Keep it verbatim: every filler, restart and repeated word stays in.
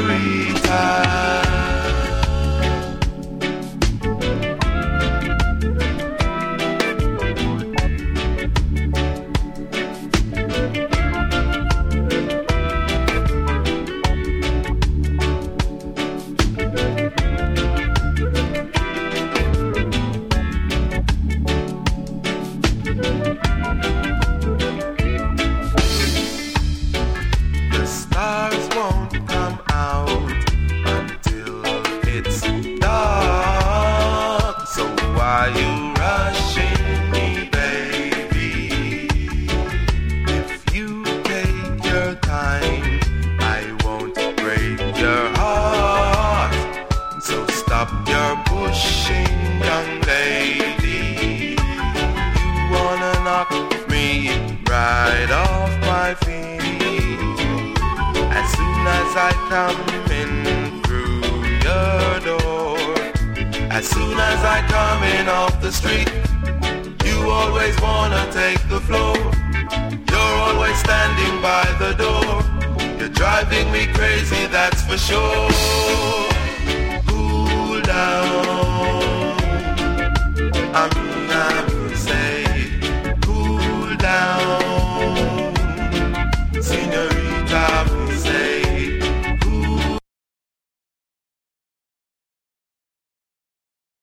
señorita. As soon as I come in off the street, you always wanna take the floor. You're always standing by the door. You're driving me crazy, that's for sure.